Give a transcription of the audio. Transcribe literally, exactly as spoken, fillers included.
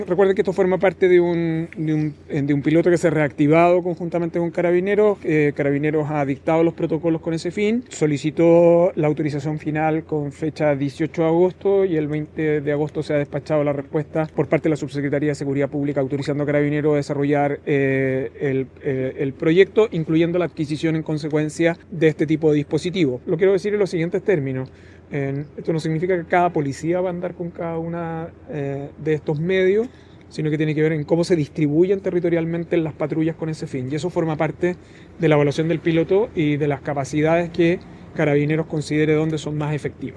Recuerden que esto forma parte de un, de un, de un piloto que se ha reactivado conjuntamente con Carabineros. Eh, Carabineros ha dictado los protocolos con ese fin, solicitó la autorización final con fecha dieciocho de agosto y el veinte de agosto se ha despachado la respuesta por parte de la Subsecretaría de Seguridad Pública autorizando a Carabineros a desarrollar eh, el, eh, el proyecto, incluyendo la adquisición en consecuencia de este tipo de dispositivos. Lo quiero decir en los siguientes términos. Eh, esto no significa que cada policía va a andar con cada una eh, de estos medios, sino que tiene que ver en cómo se distribuyen territorialmente las patrullas con ese fin. Y eso forma parte de la evaluación del piloto y de las capacidades que Carabineros considere dónde son más efectivas.